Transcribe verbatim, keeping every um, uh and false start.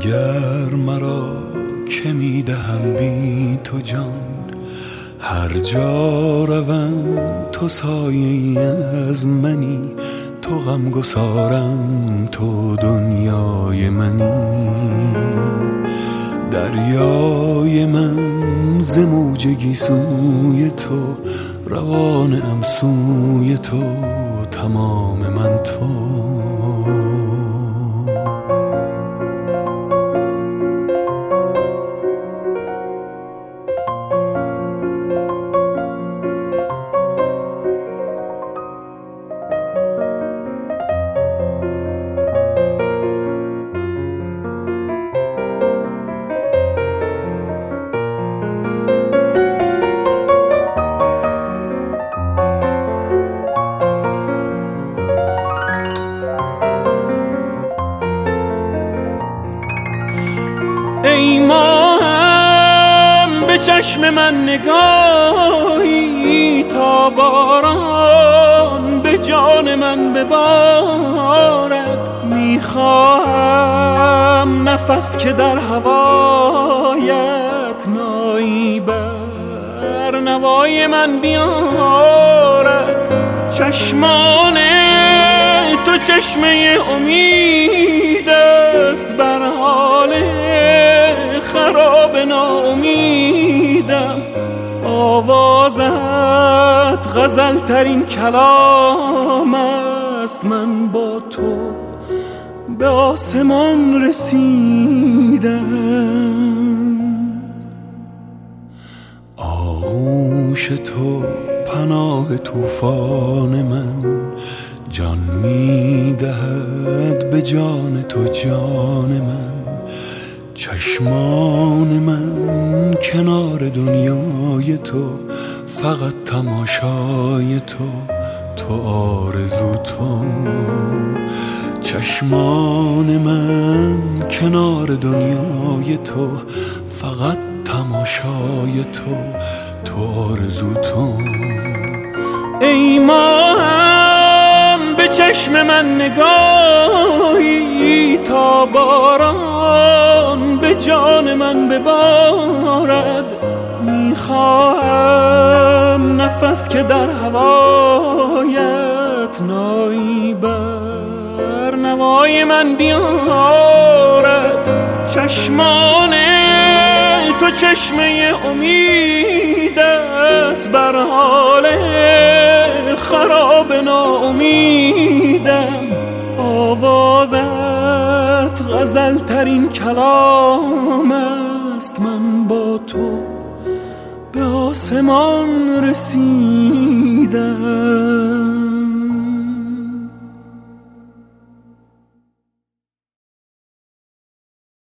دیگر مرا که میدهم بی تو جان، هر جا روم تو سایه از منی، تو غمگسارم تو دنیای منی. دریای من ز موج گیسوی تو، روانم سوی تو، تمام من تو. ای ماهم به چشم من نگاهی، تا باران به جان من ببارد. میخواهم نفس که در هوایت نایی بر نوای من بیارد. چشمان تو چشمه امید است، بر حال خراب ناامیدم. آوازت غزل ترین کلام است، من با تو به آسمان رسیدم. آغوش تو پناه طوفان من، جان میدهد به جان تو جان من. چشمان من کنار دنیای تو، فقط تماشای تو، تو آرزو تو. چشمان من کنار دنیای تو، فقط تماشای تو، تو آرزو تو. ای ماهم به چشم من نگاهی، تا باران به جان من ببارد. میخواهم نفس که در هوایت نایی بر نوای من بیارد. چشمان تو چشمه امید است، بر حال خراب ناامیدم. آوازت غزل ترین کلام است، من با تو به آسمان رسیدم.